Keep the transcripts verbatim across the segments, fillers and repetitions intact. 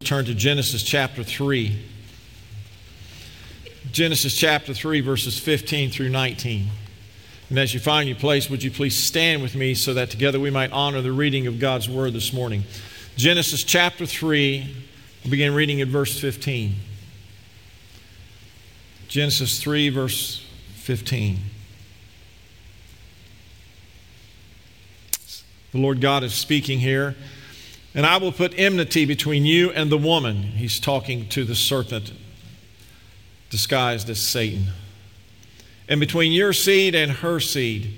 Turn to Genesis chapter three. Genesis chapter three, verses fifteen through nineteen. And as you find your place, would you please stand with me so that together we might honor the reading of God's Word this morning. Genesis chapter three, we'll begin reading at verse fifteen. Genesis three, verse fifteen. The Lord God is speaking here. And I will put enmity between you and the woman. He's talking to the serpent disguised as Satan. And between your seed and her seed.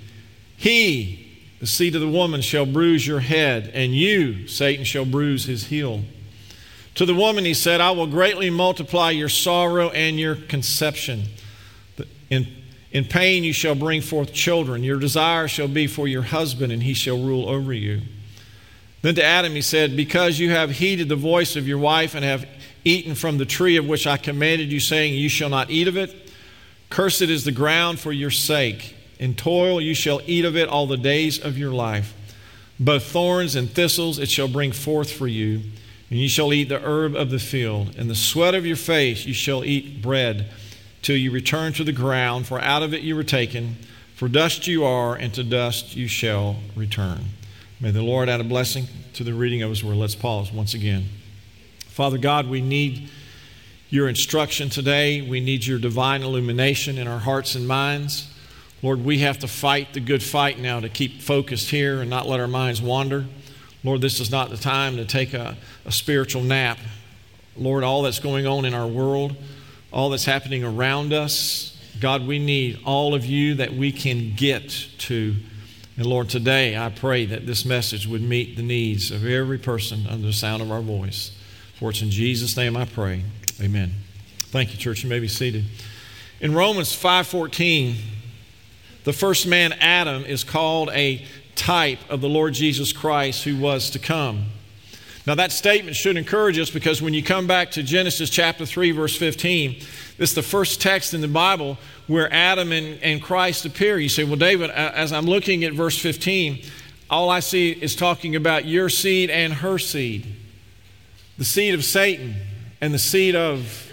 He, the seed of the woman, shall bruise your head, and you, Satan, shall bruise his heel. To the woman he said, I will greatly multiply your sorrow and your conception. In, in pain you shall bring forth children. Your desire shall be for your husband, and he shall rule over you. Then to Adam he said, because you have heeded the voice of your wife and have eaten from the tree of which I commanded you, saying, you shall not eat of it. Cursed is the ground for your sake. In toil you shall eat of it all the days of your life. Both thorns and thistles it shall bring forth for you, and you shall eat the herb of the field. In the sweat of your face you shall eat bread till you return to the ground, for out of it you were taken. For dust you are, and to dust you shall return. May the Lord add a blessing to the reading of His Word. Let's pause once again. Father God, we need your instruction today. We need your divine illumination in our hearts and minds. Lord, we have to fight the good fight now to keep focused here and not let our minds wander. Lord, this is not the time to take a, a spiritual nap. Lord, all that's going on in our world, all that's happening around us, God, we need all of you that we can get to. And Lord, today I pray that this message would meet the needs of every person under the sound of our voice. For it's in Jesus' name I pray. Amen. Thank you, church. You may be seated. In Romans five fourteen, the first man, Adam, is called a type of the Lord Jesus Christ who was to come. Now that statement should encourage us, because when you come back to Genesis chapter three, verse fifteen, this is the first text in the Bible where Adam and, and Christ appear. You say, well, David, as I'm looking at verse fifteen, all I see is talking about your seed and her seed. The seed of Satan and the seed of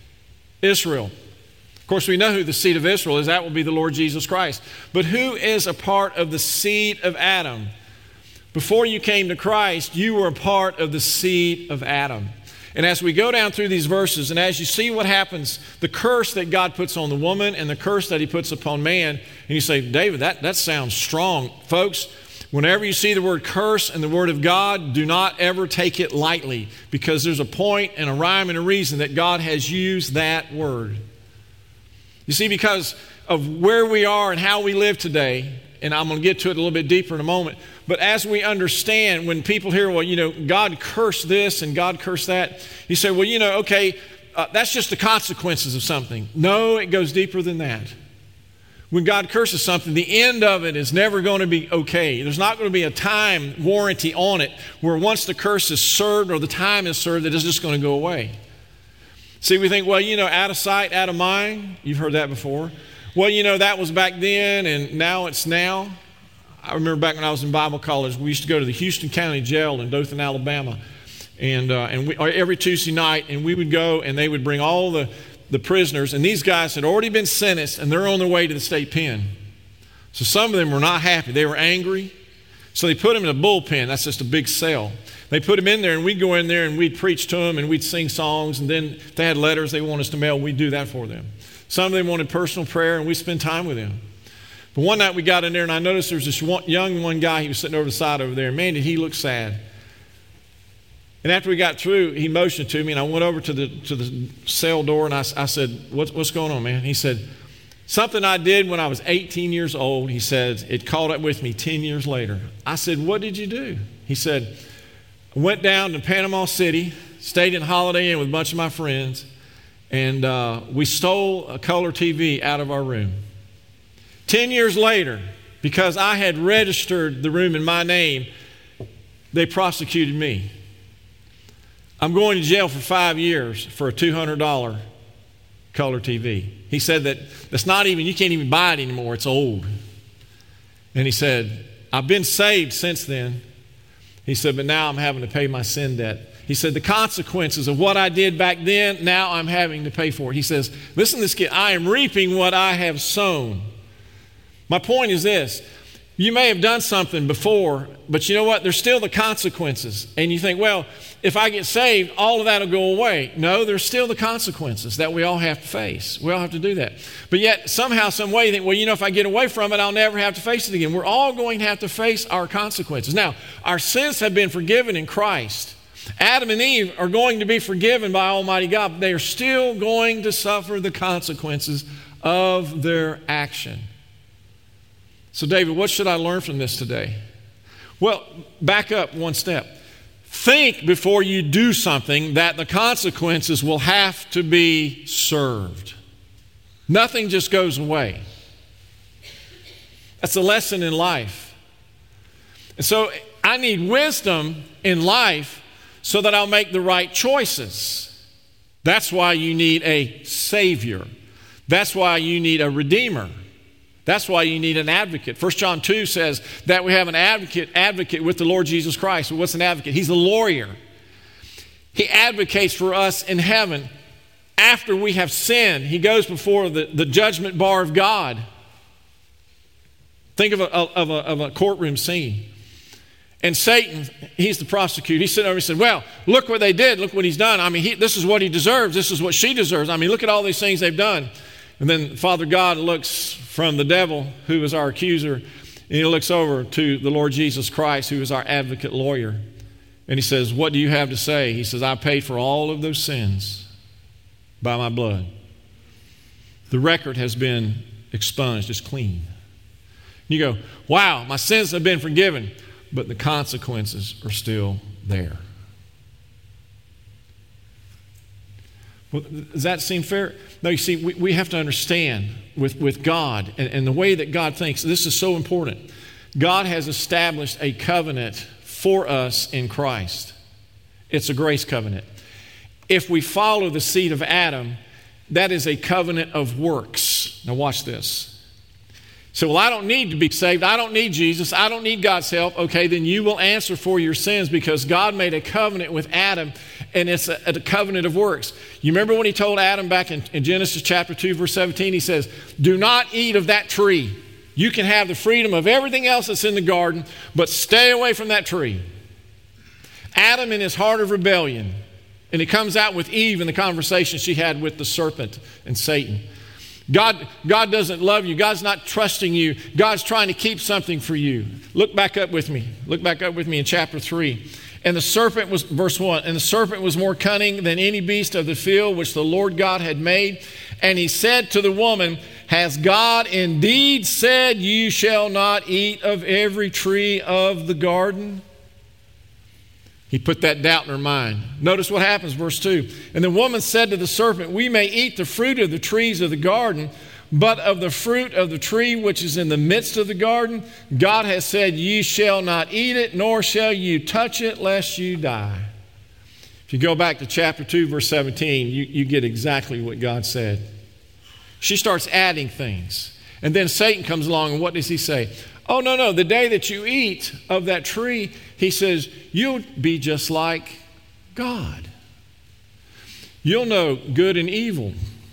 Israel. Of course, we know who the seed of Israel is. That will be the Lord Jesus Christ. But who is a part of the seed of Adam? Before you came to Christ, you were a part of the seed of Adam. And as we go down through these verses, and as you see what happens, the curse that God puts on the woman and the curse that He puts upon man, and you say, David, that, that sounds strong. Folks, whenever you see the word curse and the word of God, do not ever take it lightly, because there's a point and a rhyme and a reason that God has used that word. You see, because of where we are and how we live today, and I'm going to get to it a little bit deeper in a moment, but as we understand, when people hear, well, you know, God cursed this and God cursed that, you say, well, you know, okay, uh, that's just the consequences of something. No, it goes deeper than that. When God curses something, the end of it is never going to be okay. There's not going to be a time warranty on it where once the curse is served or the time is served, it is just going to go away. See, we think, well, you know, out of sight, out of mind. You've heard that before. Well, you know, that was back then and now it's now. I remember back when I was in Bible college, we used to go to the Houston County Jail in Dothan, Alabama. And uh, and we, every Tuesday night, and we would go and they would bring all the, the prisoners. And these guys had already been sentenced and they're on their way to the state pen. So some of them were not happy. They were angry. So they put them in a bullpen. That's just a big cell. They put them in there and we'd go in there and we'd preach to them and we'd sing songs. And then if they had letters they want us to mail, we'd do that for them. Some of them wanted personal prayer and we'd spend time with them. But one night we got in there and I noticed there was this one, young one guy, he was sitting over the side over there. Man, did he look sad. And after we got through, he motioned to me and I went over to the to the cell door and I, I said, what's, what's going on, man? He said, something I did when I was eighteen years old, he said, it caught up with me ten years later. I said, what did you do? He said, I went down to Panama City, stayed in Holiday Inn with a bunch of my friends, and uh, we stole a color T V out of our room. Ten years later, because I had registered the room in my name, they prosecuted me. I'm going to jail for five years for a two hundred dollars color T V. He said that that's not even, you can't even buy it anymore, it's old. And he said, I've been saved since then. He said, but now I'm having to pay my sin debt. He said, the consequences of what I did back then, now I'm having to pay for it. He says, listen to this kid, I am reaping what I have sown. My point is this. You may have done something before, but you know what? There's still the consequences. And you think, well, if I get saved, all of that will go away. No, there's still the consequences that we all have to face. We all have to do that. But yet, somehow, some way, you think, well, you know, if I get away from it, I'll never have to face it again. We're all going to have to face our consequences. Now, our sins have been forgiven in Christ. Adam and Eve are going to be forgiven by Almighty God, but they are still going to suffer the consequences of their action. So, David, what should I learn from this today? Well, back up one step. Think before you do something that the consequences will have to be served. Nothing just goes away. That's a lesson in life. And so I need wisdom in life so that I'll make the right choices. That's why you need a Savior. That's why you need a Redeemer. That's why you need an advocate. First John two says that we have an advocate advocate with the Lord Jesus Christ. Well, what's an advocate? He's a lawyer. He advocates for us in heaven. After we have sinned, he goes before the, the judgment bar of God. Think of a, of, a, of a courtroom scene. And Satan, he's the prosecutor. He's sitting over and said, well, look what they did. Look what he's done. I mean, he, this is what he deserves. This is what she deserves. I mean, look at all these things they've done. And then Father God looks from the devil, who is our accuser, and he looks over to the Lord Jesus Christ, who is our advocate lawyer. And he says, what do you have to say? He says, I paid for all of those sins by my blood. The record has been expunged. It's clean. You go, wow, my sins have been forgiven, but the consequences are still there. Well, does that seem fair? No, you see, we, we have to understand with, with God and, and the way that God thinks. This is so important. God has established a covenant for us in Christ. It's a grace covenant. If we follow the seed of Adam, that is a covenant of works. Now watch this. So, well, I don't need to be saved. I don't need Jesus. I don't need God's help. Okay, then you will answer for your sins because God made a covenant with Adam, and it's a, a covenant of works. You remember when he told Adam back in, in Genesis chapter two, verse seventeen, he says, do not eat of that tree. You can have the freedom of everything else that's in the garden, but stay away from that tree. Adam in his heart of rebellion, and it comes out with Eve in the conversation she had with the serpent and Satan. God, God doesn't love you. God's not trusting you. God's trying to keep something for you. Look back up with me. Look back up with me in chapter three. And the serpent was, verse one, and the serpent was more cunning than any beast of the field which the Lord God had made. And he said to the woman, has God indeed said you shall not eat of every tree of the garden? He put that doubt in her mind. Notice what happens, verse two. And the woman said to the serpent, we may eat the fruit of the trees of the garden, but of the fruit of the tree which is in the midst of the garden, God has said, ye shall not eat it, nor shall you touch it, lest you die. If you go back to chapter two, verse seventeen, you, you get exactly what God said. She starts adding things. And then Satan comes along, and what does he say? Oh, no, no, the day that you eat of that tree, he says, you'll be just like God. You'll know good and evil.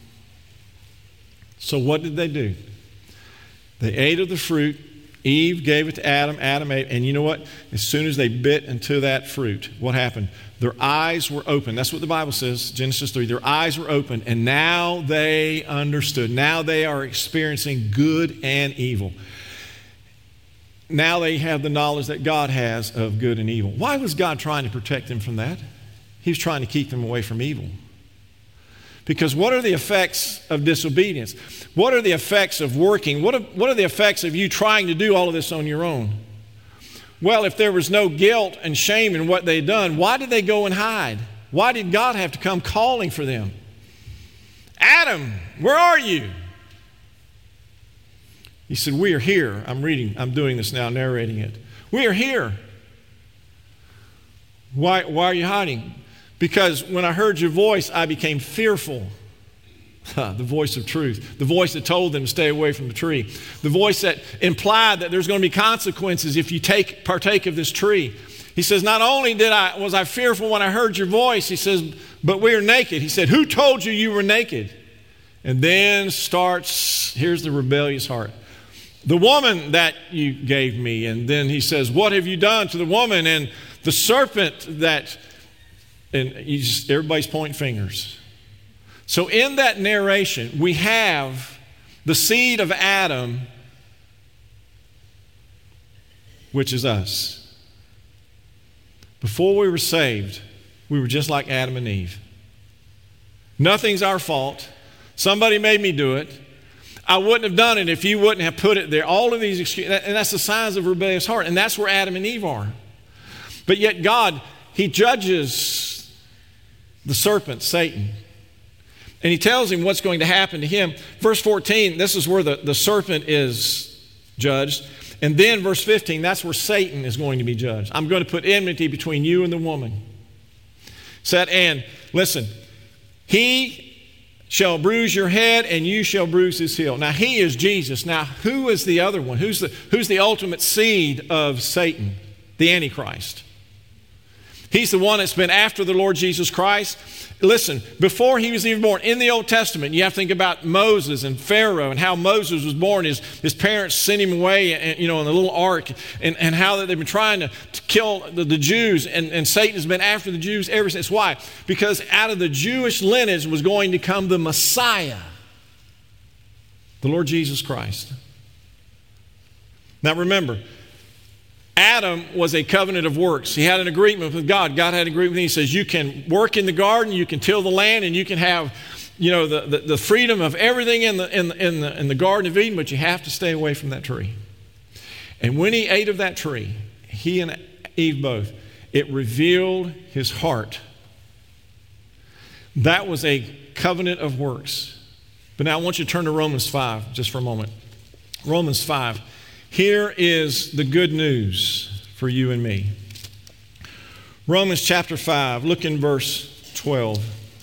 So what did they do? They ate of the fruit. Eve gave it to Adam. Adam ate. And you know what? As soon as they bit into that fruit, what happened? Their eyes were open. That's what the Bible says, Genesis three. Their eyes were open, and now they understood. Now they are experiencing good and evil. Now they have the knowledge that God has of good and evil. Why was God trying to protect them from that? He was trying to keep them away from evil. Because what are the effects of disobedience? What are the effects of working? What are, what are the effects of you trying to do all of this on your own? Well, if there was no guilt and shame in what they'd done, why did they go and hide? Why did God have to come calling for them? Adam, where are you? He said, we are here. I'm reading, I'm doing this now, narrating it. We are here. Why, why are you hiding? Because when I heard your voice, I became fearful. The voice of truth. The voice that told them to stay away from the tree. The voice that implied that there's going to be consequences if you take partake of this tree. He says, not only did I was I fearful when I heard your voice, he says, but we are naked. He said, who told you you were naked? And then starts, here's the rebellious heart. The woman that you gave me. And then he says, what have you done to the woman? And the serpent that, and you just, everybody's pointing fingers. So in that narration, we have the seed of Adam, which is us. Before we were saved, we were just like Adam and Eve. Nothing's our fault. Somebody made me do it. I wouldn't have done it if you wouldn't have put it there. All of these excuses, and that's the signs of a rebellious heart, and that's where Adam and Eve are. But yet God, He judges the serpent, Satan. And He tells him what's going to happen to him. Verse fourteen, this is where the, the serpent is judged. And then verse fifteen, that's where Satan is going to be judged. I'm going to put enmity between you and the woman. Said, and listen, he shall bruise your head and you shall bruise his heel. Now he is Jesus. Now who is the other one? Who's the, who's the ultimate seed of Satan? The Antichrist. He's the one that's been after the Lord Jesus Christ. Listen, before he was even born, in the Old Testament, you have to think about Moses and Pharaoh and how Moses was born. His, his parents sent him away, and, you know, in the little ark, and, and how they've been trying to, to kill the, the Jews, and, and Satan has been after the Jews ever since. Why? Because out of the Jewish lineage was going to come the Messiah, the Lord Jesus Christ. Now remember, Adam was a covenant of works. He had an agreement with God. God had an agreement with him. He says, you can work in the garden, you can till the land, and you can have, you know, the, the, the freedom of everything in the, in, the, in, the, in the Garden of Eden, but you have to stay away from that tree. And when he ate of that tree, he and Eve both, it revealed his heart. That was a covenant of works. But now I want you to turn to Romans five just for a moment. Romans five. Here is the good news for you and me. Romans chapter five, look in verse twelve.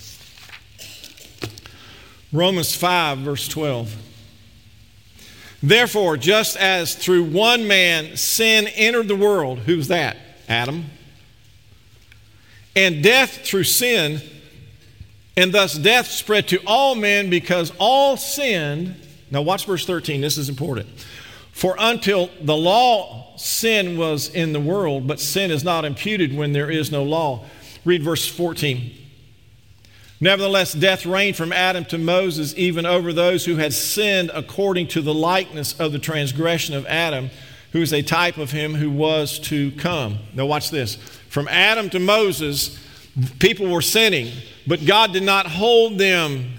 Romans five, verse twelve. Therefore, just as through one man sin entered the world, who's that? Adam. And death through sin, and thus death spread to all men because all sinned. Now watch verse thirteen, this is important. For until the law, sin was in the world, but sin is not imputed when there is no law. Read verse fourteen. Nevertheless, death reigned from Adam to Moses, even over those who had sinned according to the likeness of the transgression of Adam, who is a type of him who was to come. Now watch this. From Adam to Moses, people were sinning, but God did not hold them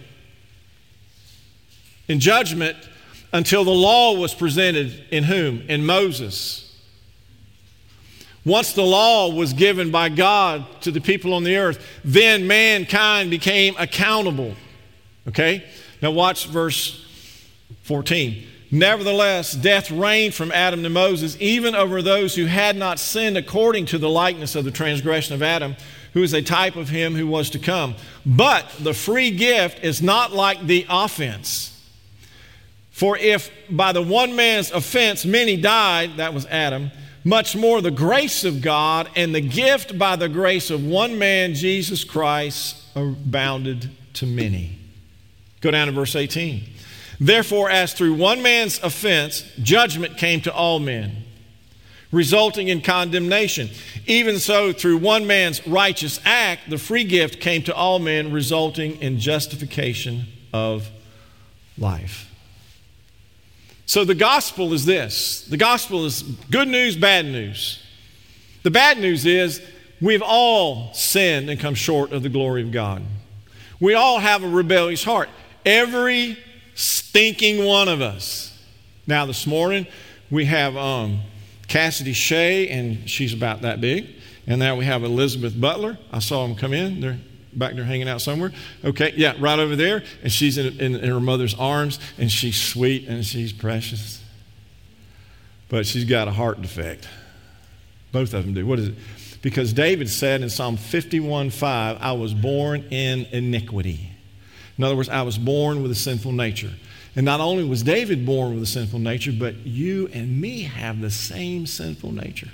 in judgment until the law was presented in whom? In Moses. Once the law was given by God to the people on the earth, then mankind became accountable. Okay? Now watch verse fourteen. Nevertheless, death reigned from Adam to Moses, even over those who had not sinned according to the likeness of the transgression of Adam, who is a type of him who was to come. But the free gift is not like the offense. For if by the one man's offense many died, that was Adam, much more the grace of God and the gift by the grace of one man, Jesus Christ, abounded to many. Go down to verse eighteen. Therefore, as through one man's offense, judgment came to all men, resulting in condemnation. Even so, through one man's righteous act, the free gift came to all men, resulting in justification of life. So the gospel is this. The gospel is good news, bad news. The bad news is we've all sinned and come short of the glory of God. We all have a rebellious heart. Every stinking one of us. Now this morning we have um, Cassidy Shea, and she's about that big. And now we have Elizabeth Butler. I saw them come in. They're back there hanging out somewhere. Okay, yeah, right over there. And she's in, in, in her mother's arms, and she's sweet and she's precious. But she's got a heart defect. Both of them do. What is it? Because David said in Psalm fifty-one five, I was born in iniquity. In other words, I was born with a sinful nature. And not only was David born with a sinful nature, but you and me have the same sinful nature.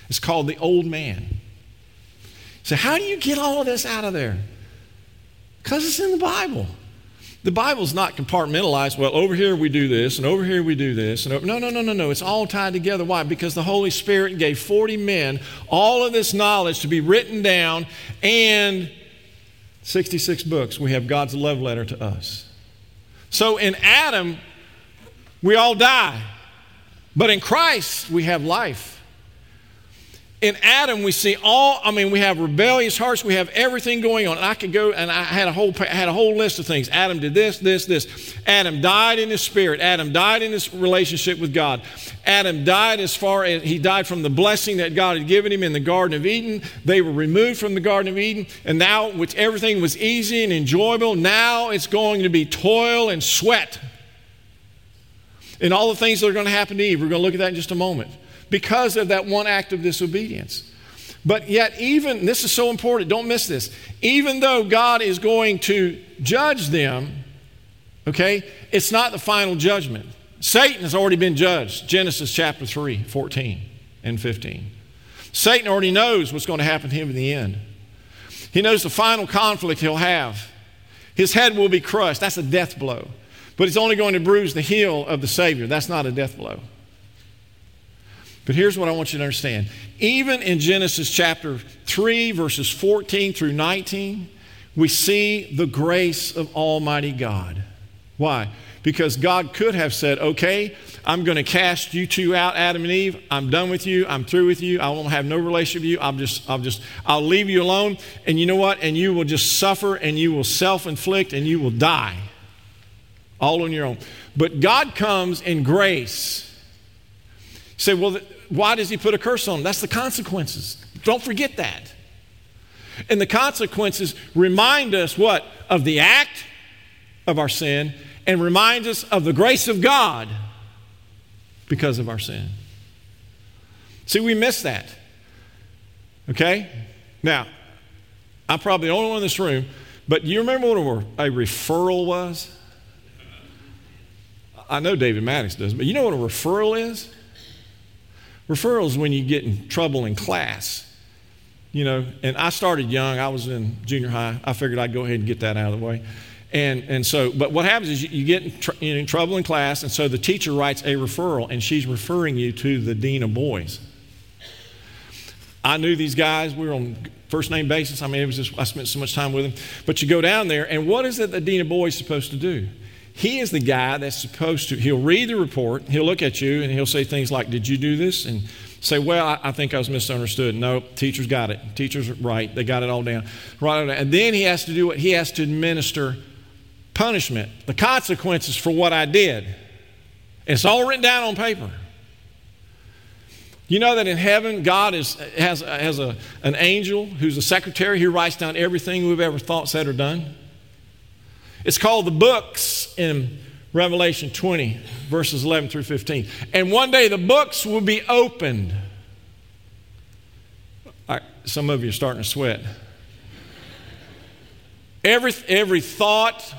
It's called the old man. So how do you get all of this out of there? Because it's in the Bible. The Bible's not compartmentalized. Well, over here we do this, and over here we do this. And over, no, no, no, no, no. It's all tied together. Why? Because the Holy Spirit gave forty men all of this knowledge to be written down, and sixty-six books. We have God's love letter to us. So in Adam, we all die. But in Christ, we have life. In Adam, we see all, I mean, we have rebellious hearts. We have everything going on. And I could go, and I had a whole, I had a whole list of things. Adam did this, this, this. Adam died in his spirit. Adam died in his relationship with God. Adam died as far as, he died from the blessing that God had given him in the Garden of Eden. They were removed from the Garden of Eden. And now, which everything was easy and enjoyable, now it's going to be toil and sweat. And all the things that are going to happen to Eve. We're going to look at that in just a moment. Because of that one act of disobedience. But yet even, this is so important, don't miss this, even though God is going to judge them, okay, it's not the final judgment. Satan has already been judged. Genesis chapter three, fourteen and fifteen. Satan already knows what's going to happen to him in the end. He knows the final conflict he'll have. His head will be crushed. That's a death blow. But it's only going to bruise the heel of the Savior. That's not a death blow. But here's what I want you to understand. Even in Genesis chapter three, verses fourteen through nineteen, we see the grace of Almighty God. Why? Because God could have said, okay, I'm going to cast you two out, Adam and Eve. I'm done with you. I'm through with you. I won't have no relationship with you. I'll just, I'll just, I'll leave you alone. And you know what? And you will just suffer, and you will self-inflict, and you will die. All on your own. But God comes in grace. You say, well, why does he put a curse on them? That's the consequences. Don't forget that. And the consequences remind us what? Of the act of our sin, and remind us of the grace of God because of our sin. See, we miss that. Okay? Now, I'm probably the only one in this room, but you remember what a referral was? I know David Maddox does, but you know what a referral is? Referral is when you get in trouble in class. You know, and I started young. I was in junior high. I figured I'd go ahead and get that out of the way. And and so, but what happens is you, you get in, tr- in trouble in class, and so the teacher writes a referral, and she's referring you to the dean of boys. I knew these guys. We were on first name basis. I mean, it was just, I spent so much time with them. But you go down there, and what is it the dean of boys is supposed to do? He is the guy that's supposed to, he'll read the report, he'll look at you, and he'll say things like, did you do this? And say, well, I, I think I was misunderstood. No, teachers got it. Teachers are right. They got it all down. Right, and then he has to do what? He has to administer punishment, the consequences for what I did. It's all written down on paper. You know that in heaven, God is, has, has a, an angel who's a secretary who writes down everything we've ever thought, said, or done? It's called the books in Revelation twenty, verses eleven through fifteen. And one day the books will be opened. All right, some of you are starting to sweat. Every, every thought,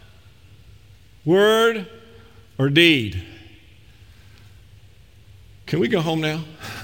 word, or deed. Can we go home now?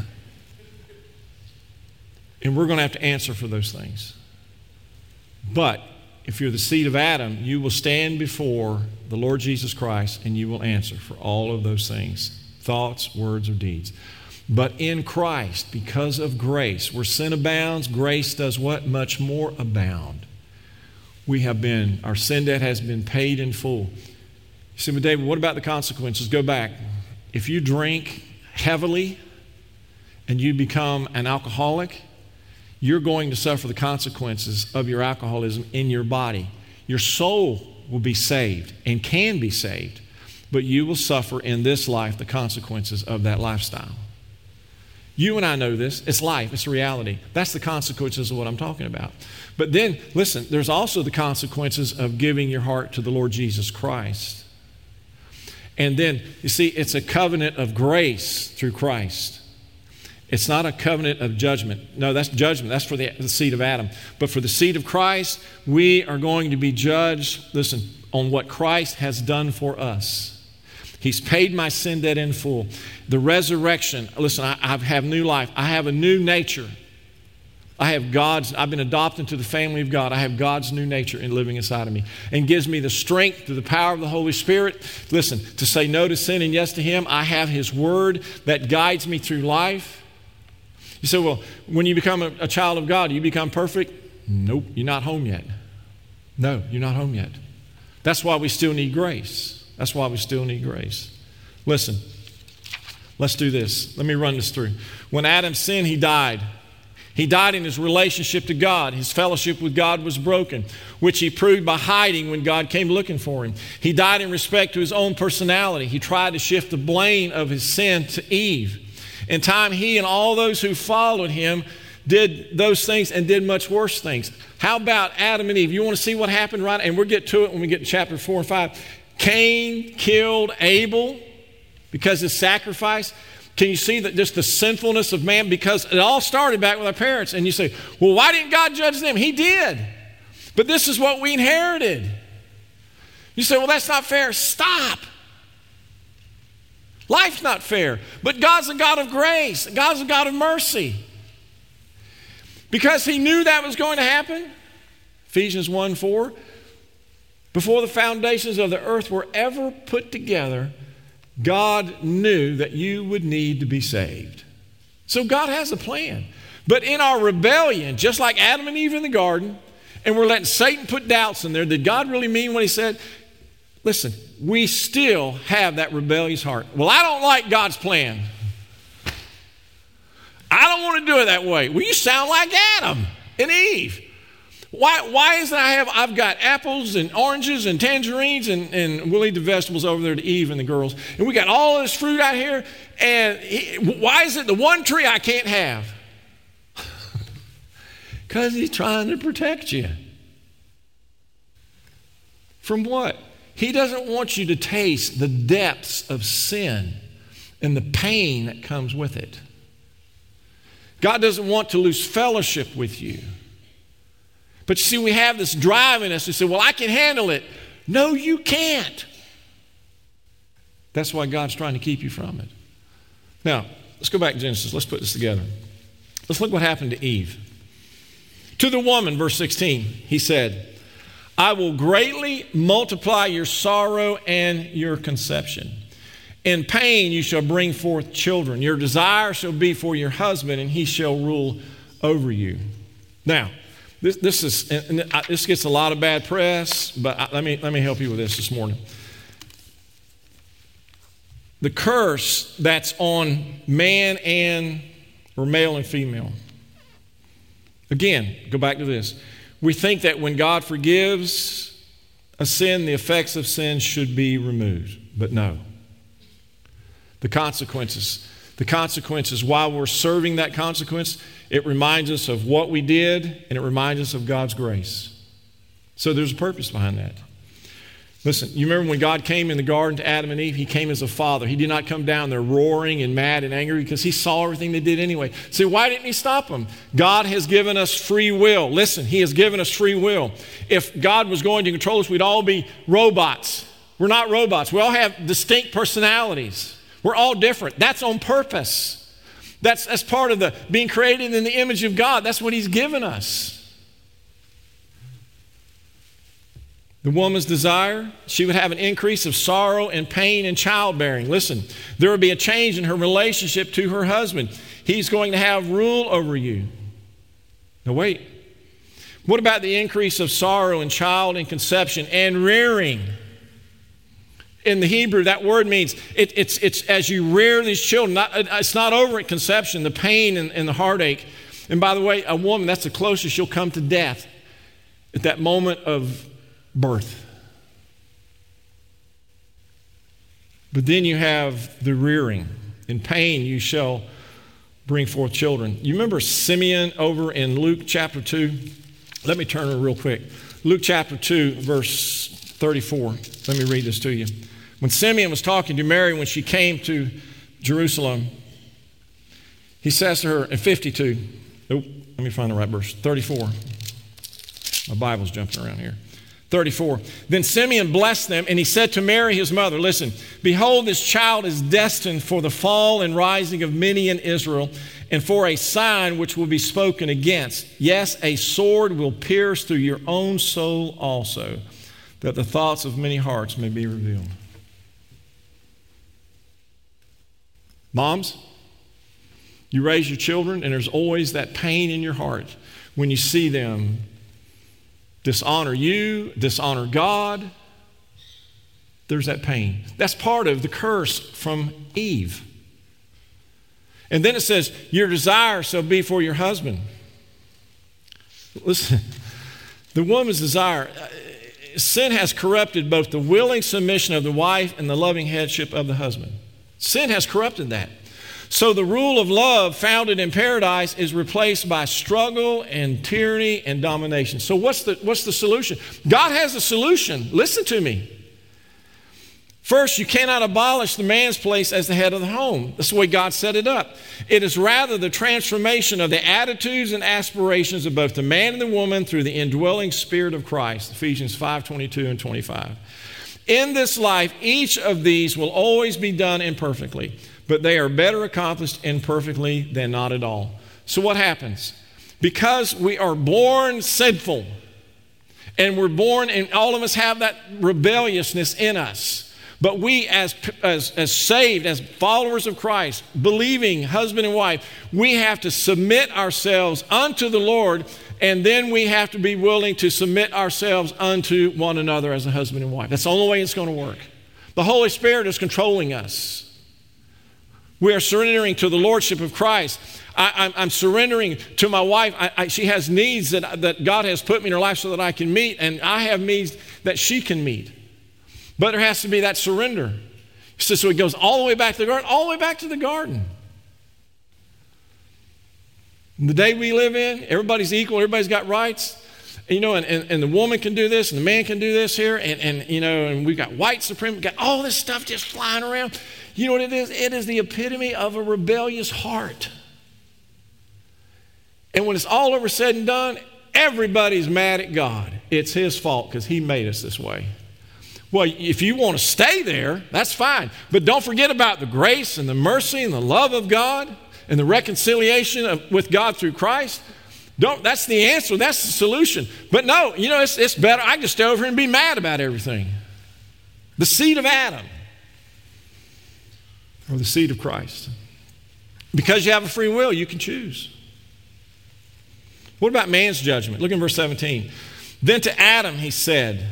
And we're going to have to answer for those things. But if you're the seed of Adam, you will stand before the Lord Jesus Christ and you will answer for all of those things, thoughts, words, or deeds. But in Christ, because of grace, where sin abounds, grace does what? Much more abound. We have been, our sin debt has been paid in full. You say, but David, what about the consequences? Go back. If you drink heavily and you become an alcoholic, you're going to suffer the consequences of your alcoholism in your body. Your soul will be saved and can be saved, but you will suffer in this life the consequences of that lifestyle. You and I know this. It's life. It's reality. That's the consequences of what I'm talking about. But then, listen, there's also the consequences of giving your heart to the Lord Jesus Christ. And then, you see, it's a covenant of grace through Christ. It's not a covenant of judgment. No, that's judgment. That's for the, the seed of Adam. But for the seed of Christ, we are going to be judged, listen, on what Christ has done for us. He's paid my sin debt in full. The resurrection, listen, I, I have new life. I have a new nature. I have God's, I've been adopted into the family of God. I have God's new nature in living inside of me, and gives me the strength through the power of the Holy Spirit, listen, to say no to sin and yes to Him. I have His Word that guides me through life. You say, well, when you become a, a child of God, you become perfect? Nope, you're not home yet. No, you're not home yet. That's why we still need grace. That's why we still need grace. Listen, let's do this. Let me run this through. When Adam sinned, he died. He died in his relationship to God. His fellowship with God was broken, which he proved by hiding when God came looking for him. He died in respect to his own personality. He tried to shift the blame of his sin to Eve. In time, he and all those who followed him did those things and did much worse things. How about Adam and Eve? You want to see what happened, right? And we'll get to it when we get to chapter four and five. Cain killed Abel because of sacrifice. Can you see that just the sinfulness of man? Because it all started back with our parents. And you say, well, why didn't God judge them? He did. But this is what we inherited. You say, well, that's not fair. Stop. Life's not fair. But God's a God of grace. God's a God of mercy. Because He knew that was going to happen. Ephesians one four. Before the foundations of the earth were ever put together, God knew that you would need to be saved. So God has a plan. But in our rebellion, just like Adam and Eve in the garden, and we're letting Satan put doubts in there, did God really mean what He said? Listen, we still have that rebellious heart. Well, I don't like God's plan. I don't want to do it that way. Well, you sound like Adam and Eve. Why, why is it I have, I've got apples and oranges and tangerines, and, and we'll eat the vegetables over there to Eve and the girls. And we got all this fruit out here, and he, why is it the one tree I can't have? Because He's trying to protect you. From what? He doesn't want you to taste the depths of sin and the pain that comes with it. God doesn't want to lose fellowship with you. But you see, we have this drive in us to say, well, I can handle it. No, you can't. That's why God's trying to keep you from it. Now, let's go back to Genesis. Let's put this together. Let's look what happened to Eve. To the woman, verse sixteen, He said, I will greatly multiply your sorrow and your conception. In pain you shall bring forth children. Your desire shall be for your husband, and he shall rule over you. Now, This, this is and this gets a lot of bad press, but I, let me let me help you with this this morning. The curse that's on man and or male and female. Again, go back to this. We think that when God forgives a sin, the effects of sin should be removed, but no. The consequences. The consequences, while we're serving that consequence, it reminds us of what we did, and it reminds us of God's grace. So there's a purpose behind that. Listen, you remember when God came in the garden to Adam and Eve, He came as a father. He did not come down there roaring and mad and angry because He saw everything they did anyway. So why didn't He stop them? God has given us free will. Listen, He has given us free will. If God was going to control us, we'd all be robots. We're not robots. We all have distinct personalities. We're all different. That's on purpose. That's, that's part of the being created in the image of God. That's what He's given us. The woman's desire, she would have an increase of sorrow and pain and childbearing. Listen, there would be a change in her relationship to her husband. He's going to have rule over you. Now wait. What about the increase of sorrow and child and conception and rearing? In the Hebrew, that word means it, it's, it's as you rear these children. Not, it's not over at conception, the pain and, and the heartache. And by the way, a woman, that's the closest she'll come to death at that moment of birth. But then you have the rearing. In pain you shall bring forth children. You remember Simeon over in Luke chapter two? Let me turn it real quick. Luke chapter two, verse thirty-four. Let me read this to you. When Simeon was talking to Mary when she came to Jerusalem, he says to her in fifty-two, nope, let me find the right verse, thirty-four. My Bible's jumping around here. thirty-four. Then Simeon blessed them, and he said to Mary his mother, listen, behold, this child is destined for the fall and rising of many in Israel, and for a sign which will be spoken against. Yes, a sword will pierce through your own soul also, that the thoughts of many hearts may be revealed. Moms, you raise your children, and there's always that pain in your heart when you see them dishonor you, dishonor God. There's that pain. That's part of the curse from Eve. And then it says, your desire shall be for your husband. Listen, the woman's desire, sin has corrupted both the willing submission of the wife and the loving headship of the husband. Sin has corrupted that. So the rule of love founded in paradise is replaced by struggle and tyranny and domination. So what's the, what's the solution? God has a solution. Listen to me. First, you cannot abolish the man's place as the head of the home. That's the way God set it up. It is rather the transformation of the attitudes and aspirations of both the man and the woman through the indwelling Spirit of Christ. Ephesians five twenty-two and twenty-five. In this life, each of these will always be done imperfectly, but they are better accomplished imperfectly than not at all. So what happens? Because we are born sinful, and we're born, and all of us have that rebelliousness in us. But we as, as, as saved, as followers of Christ, believing husband and wife, we have to submit ourselves unto the Lord, and then we have to be willing to submit ourselves unto one another as a husband and wife. That's the only way it's going to work. The Holy Spirit is controlling us. We are surrendering to the Lordship of Christ. I, I'm, I'm surrendering to my wife. I, I, she has needs that, that God has put me in her life so that I can meet, and I have needs that she can meet. But there has to be that surrender. So, so it goes all the way back to the garden, all the way back to the garden. The day we live in, everybody's equal, everybody's got rights. And, you know, and, and, and the woman can do this, and the man can do this here, and, and you know, and we've got white supremacy, we've got all this stuff just flying around. You know what it is? It is the epitome of a rebellious heart. And when it's all over said and done, everybody's mad at God. It's His fault because He made us this way. Well, if you want to stay there, that's fine. But don't forget about the grace and the mercy and the love of God and the reconciliation of, with God through Christ. Don't, that's the answer. That's the solution. But no, you know, it's, it's better. I can stay over here and be mad about everything. The seed of Adam or the seed of Christ. Because you have a free will, you can choose. What about man's judgment? Look in verse seventeen. Then to Adam he said,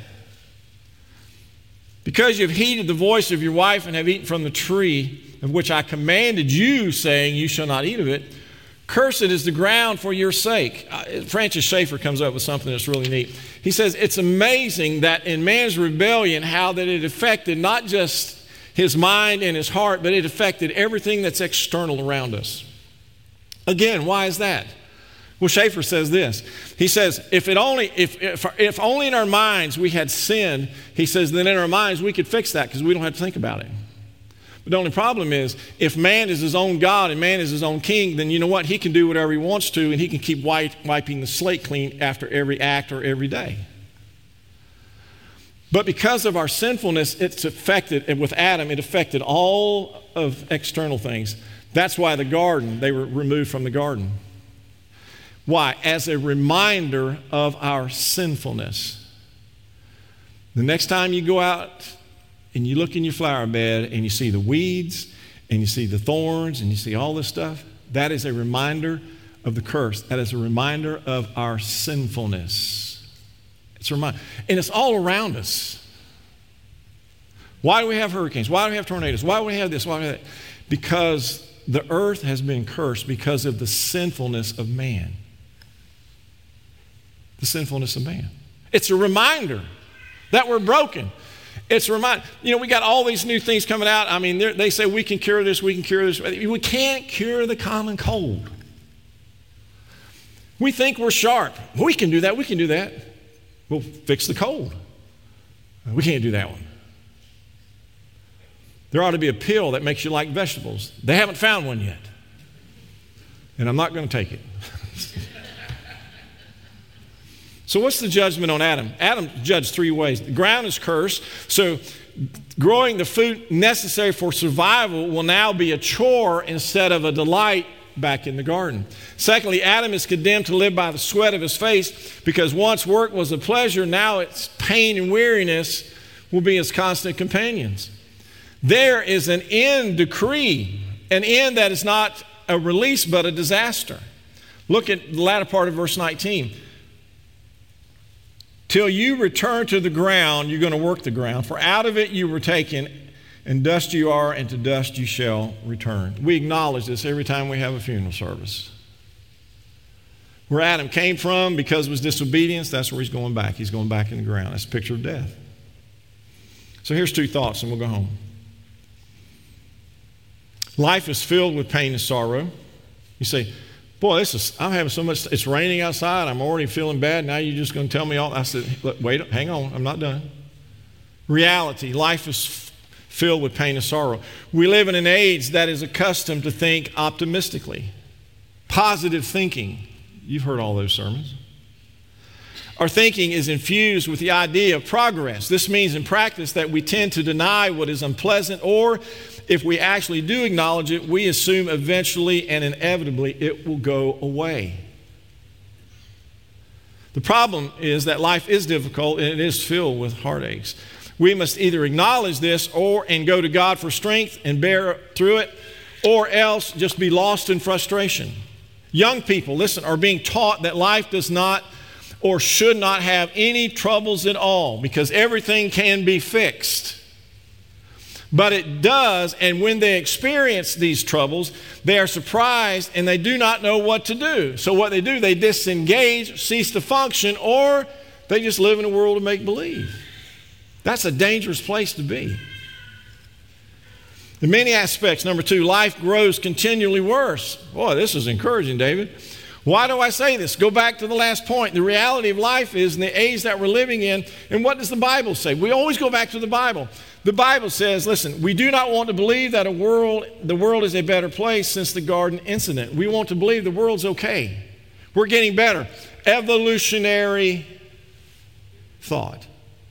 because you have heeded the voice of your wife and have eaten from the tree of which I commanded you, saying, you shall not eat of it, cursed is the ground for your sake. Uh, Francis Schaeffer comes up with something that's really neat. He says, it's amazing that in man's rebellion, how that it affected not just his mind and his heart, but it affected everything that's external around us. Again, why is that? Well, Schaeffer says this. He says, if it only, if, if, if only in our minds we had sinned, he says, then in our minds we could fix that because we don't have to think about it. But the only problem is, if man is his own God and man is his own king, then you know what? He can do whatever he wants to, and he can keep wipe, wiping the slate clean after every act or every day. But because of our sinfulness, it's affected, and with Adam, it affected all of external things. That's why the garden, they were removed from the garden. Why? As a reminder of our sinfulness. The next time you go out and you look in your flower bed and you see the weeds and you see the thorns and you see all this stuff, that is a reminder of the curse. That is a reminder of our sinfulness. It's a reminder. And it's all around us. Why do we have hurricanes? Why do we have tornadoes? Why do we have this? Why do we have that? Because the earth has been cursed because of the sinfulness of man. The sinfulness of man. It's a reminder that we're broken. It's a reminder. You know, we got all these new things coming out. I mean, they say we can cure this, we can cure this. We can't cure the common cold. We think we're sharp. We can do that, we can do that. We'll fix the cold. We can't do that one. There ought to be a pill that makes you like vegetables. They haven't found one yet. And I'm not going to take it. So what's the judgment on Adam? Adam judged three ways. The ground is cursed, so growing the food necessary for survival will now be a chore instead of a delight back in the garden. Secondly, Adam is condemned to live by the sweat of his face, because once work was a pleasure, now it's pain and weariness will be his constant companions. There is an end decree, an end that is not a release but a disaster. Look at the latter part of verse nineteen. Till you return to the ground, you're going to work the ground, for out of it you were taken, and dust you are, and to dust you shall return. We acknowledge this every time we have a funeral service. Where Adam came from because of his disobedience, that's where he's going back. He's going back in the ground. That's a picture of death. So here's two thoughts, and we'll go home. Life is filled with pain and sorrow. You say, boy, this is, I'm having so much, it's raining outside, I'm already feeling bad, now you're just going to tell me all? I said, look, wait, hang on, I'm not done. Reality, life is f- filled with pain and sorrow. We live in an age that is accustomed to think optimistically. Positive thinking. You've heard all those sermons. Our thinking is infused with the idea of progress. This means in practice that we tend to deny what is unpleasant, or if we actually do acknowledge it, we assume eventually and inevitably it will go away. The problem is that life is difficult and it is filled with heartaches. We must either acknowledge this or and go to God for strength and bear through it, or else just be lost in frustration. Young people, listen, are being taught that life does not or should not have any troubles at all because everything can be fixed. But it does, and when they experience these troubles, they are surprised and they do not know what to do. So what they do, they disengage, cease to function, or they just live in a world of make-believe. That's a dangerous place to be. In many aspects, number two, life grows continually worse. Boy, this is encouraging, David. Why do I say this? Go back to the last point. The reality of life is in the age that we're living in, and what does the Bible say? We always go back to the Bible. The Bible says, listen, we do not want to believe that a world, the world is a better place since the garden incident. We want to believe the world's okay. We're getting better. Evolutionary thought.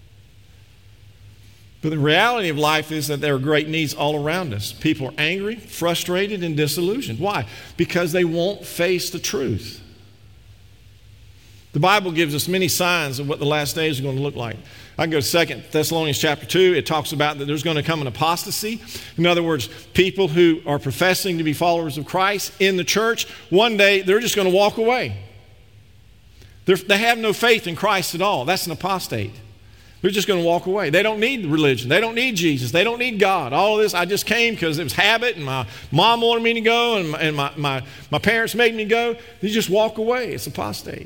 But the reality of life is that there are great needs all around us. People are angry, frustrated, and disillusioned. Why? Because they won't face the truth. The Bible gives us many signs of what the last days are going to look like. I can go to Second Thessalonians chapter two. It talks about that there's going to come an apostasy. In other words, people who are professing to be followers of Christ in the church, one day they're just going to walk away. They're, they have no faith in Christ at all. That's an apostate. They're just going to walk away. They don't need religion. They don't need Jesus. They don't need God. All of this, I just came because it was habit and my mom wanted me to go and my, and my, my, my parents made me go. They just walk away. It's apostate.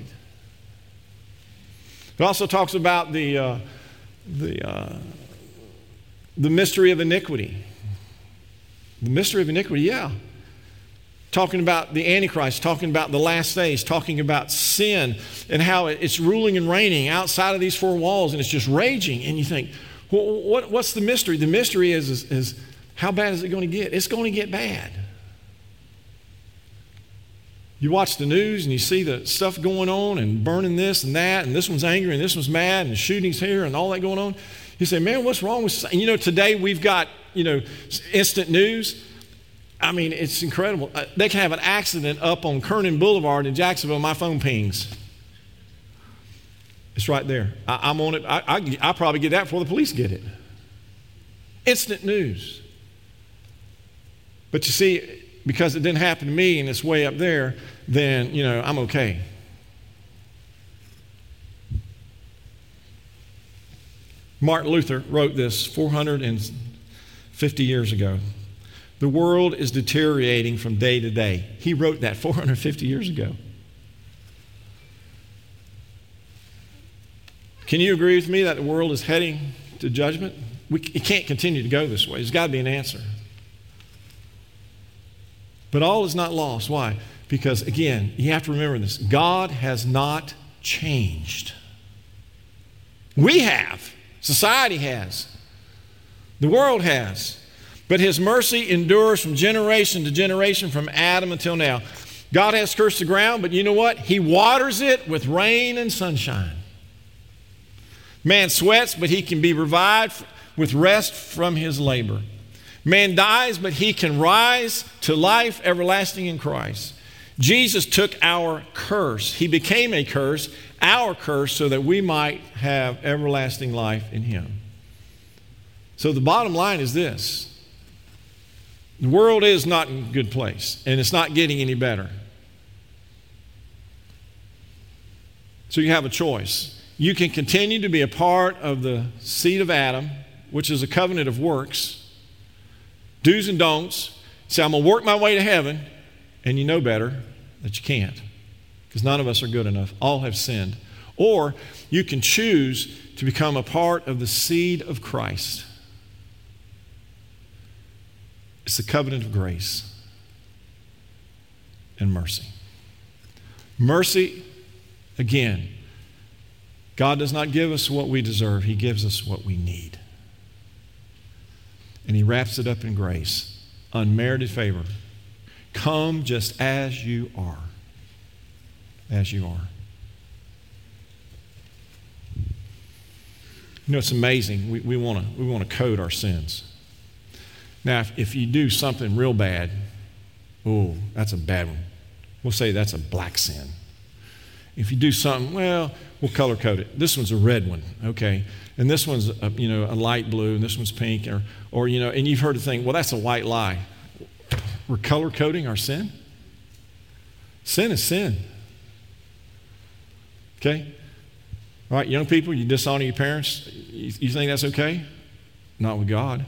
It also talks about the, uh, the, uh, the mystery of iniquity. The mystery of iniquity, yeah. Talking about the Antichrist, talking about the last days, talking about sin and how it's ruling and reigning outside of these four walls, and it's just raging. And you think, well, what, what's the mystery? The mystery is, is, is how bad is it going to get? It's going to get bad. You watch the news and you see the stuff going on and burning this and that, and this one's angry and this one's mad and shootings here and all that going on. You say, man, what's wrong with... And you know, today we've got, you know, instant news. I mean, it's incredible. Uh, they can have an accident up on Kernan Boulevard in Jacksonville. My phone pings. It's right there. I, I'm on it. I, I, I'll probably get that before the police get it. Instant news. But you see, because it didn't happen to me and it's way up there, then, you know, I'm okay. Martin Luther wrote this four hundred fifty years ago. The world is deteriorating from day to day. He wrote that four hundred fifty years ago. Can you agree with me that the world is heading to judgment? We, it can't continue to go this way. There's got to be an answer. But all is not lost. Why? Because, again, you have to remember this. God has not changed. We have. Society has. The world has. But his mercy endures from generation to generation, from Adam until now. God has cursed the ground, but you know what? He waters it with rain and sunshine. Man sweats, but he can be revived with rest from his labor. Man dies, but he can rise to life everlasting in Christ. Jesus took our curse. He became a curse, our curse, so that we might have everlasting life in him. So the bottom line is this. The world is not in a good place, and it's not getting any better. So you have a choice. You can continue to be a part of the seed of Adam, which is a covenant of works, do's and don'ts. Say, I'm going to work my way to heaven, and you know better that you can't, because none of us are good enough. All have sinned. Or you can choose to become a part of the seed of Christ. It's the covenant of grace and mercy. Mercy, again, God does not give us what we deserve. He gives us what we need. And he wraps it up in grace, unmerited favor. Come just as you are. As you are. You know, it's amazing. We, we want to we want to code our sins. Now, if, if you do something real bad, oh, that's a bad one. We'll say that's a black sin. If you do something, well, we'll color code it. This one's a red one, okay? And this one's, a, you know, a light blue, and this one's pink, or, or, you know, and you've heard the thing, well, that's a white lie. We're color coding our sin? Sin is sin. Okay? All right, young people, you dishonor your parents. You, you think that's okay? Not with God.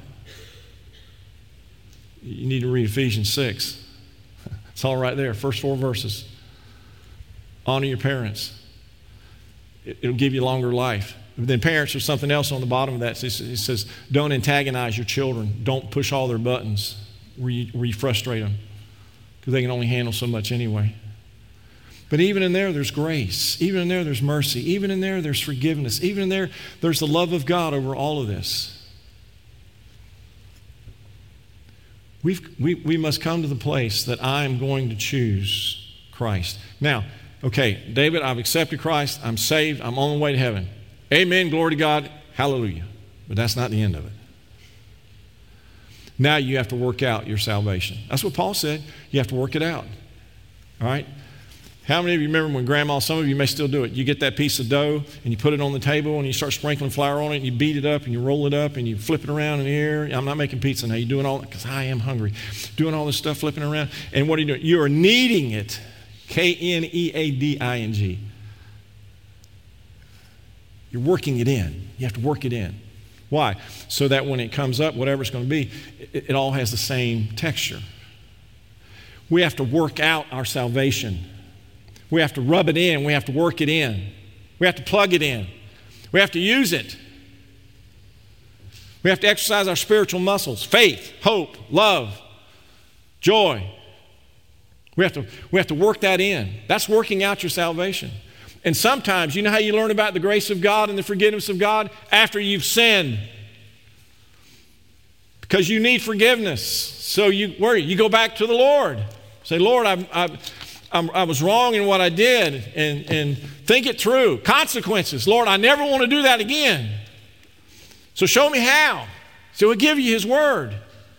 You need to read Ephesians six. It's all right there, first four verses. Honor your parents. It'll give you longer life. But then parents, there's something else on the bottom of that. It says, don't antagonize your children. Don't push all their buttons where you, where you frustrate them, because they can only handle so much anyway. But even in there, there's grace. Even in there, there's mercy. Even in there, there's forgiveness. Even in there, there's the love of God over all of this. We've, we, we must come to the place that I'm going to choose Christ. Now, okay, David, I've accepted Christ. I'm saved. I'm on the way to heaven. Amen. Glory to God. Hallelujah. But that's not the end of it. Now you have to work out your salvation. That's what Paul said. You have to work it out. All right? How many of you remember when grandma, some of you may still do it, you get that piece of dough and you put it on the table and you start sprinkling flour on it and you beat it up and you roll it up and you flip it around in the air. I'm not making pizza now. You're doing all that because I am hungry. Doing all this stuff, flipping around. And what are you doing? You are kneading it. K N E A D I N G. You're working it in. You have to work it in. Why? So that when it comes up, whatever it's going to be, it, it all has the same texture. We have to work out our salvation. We have to rub it in. We have to work it in. We have to plug it in. We have to use it. We have to exercise our spiritual muscles: faith, hope, love, joy. We have to, we have to work that in. That's working out your salvation. And sometimes, you know how you learn about the grace of God and the forgiveness of God? After you've sinned. Because you need forgiveness. So you, where you go back to the Lord. Say, Lord, I, I, I'm, I was wrong in what I did, and, and think it through. Consequences. Lord, I never want to do that again. So show me how. So he'll give you his word.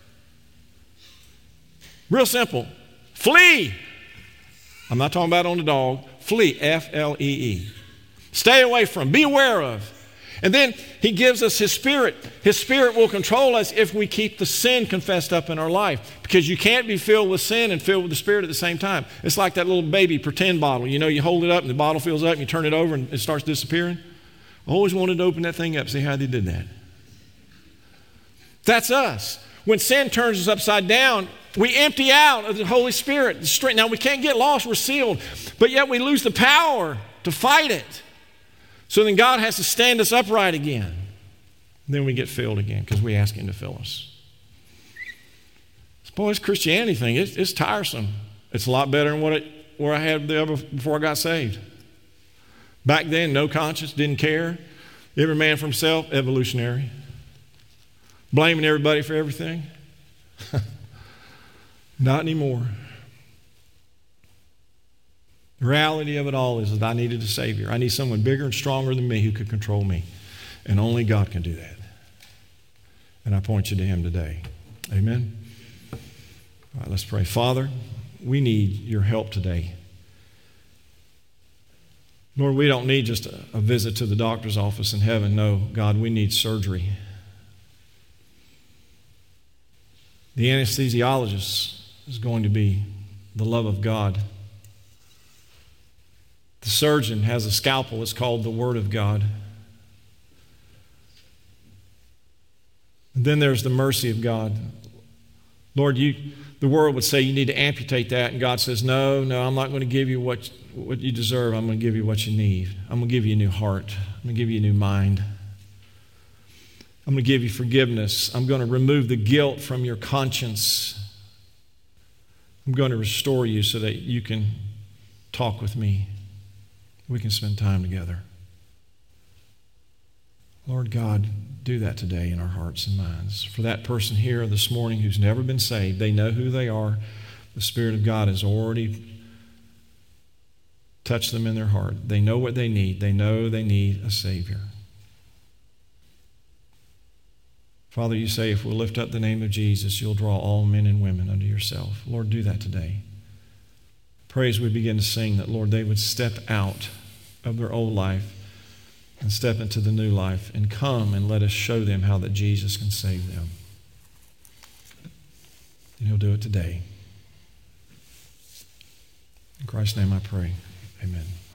Real simple. Flee. I'm not talking about on the dog. Flee, F L E E. Stay away from, be aware of. And then he gives us his spirit. His spirit will control us if we keep the sin confessed up in our life. Because you can't be filled with sin and filled with the Spirit at the same time. It's like that little baby pretend bottle. You know, you hold it up and the bottle fills up and you turn it over and it starts disappearing. I always wanted to open that thing up, see how they did that. That's us. When sin turns us upside down, we empty out of the Holy Spirit. Now, we can't get lost. We're sealed. But yet we lose the power to fight it. So then God has to stand us upright again. Then we get filled again because we ask him to fill us. Boy, this Christianity thing, it's, it's tiresome. It's a lot better than what it, where I had the other before I got saved. Back then, no conscience, didn't care. Every man for himself, evolutionary. Blaming everybody for everything. Not anymore. The reality of it all is that I needed a Savior. I need someone bigger and stronger than me who could control me. And only God can do that. And I point you to him today. Amen. All right, let's pray. Father, we need your help today. Lord, we don't need just a, a visit to the doctor's office in heaven. No, God, we need surgery. The anesthesiologist is going to be the love of God. The surgeon has a scalpel. It's called the Word of God. And then there's the mercy of God. Lord, you, the world would say you need to amputate that, and God says, no, no, I'm not going to give you what, what you deserve. I'm going to give you what you need. I'm going to give you a new heart. I'm going to give you a new mind. I'm going to give you forgiveness. I'm going to remove the guilt from your conscience. I'm going to restore you so that you can talk with me. We can spend time together. Lord God, do that today in our hearts and minds. For that person here this morning who's never been saved, they know who they are. The Spirit of God has already touched them in their heart. They know what they need. They know they need a Savior. Father, you say if we'll lift up the name of Jesus, you'll draw all men and women unto yourself. Lord, do that today. Pray as we begin to sing that, Lord, they would step out of their old life and step into the new life and come and let us show them how that Jesus can save them. And he'll do it today. In Christ's name I pray. Amen.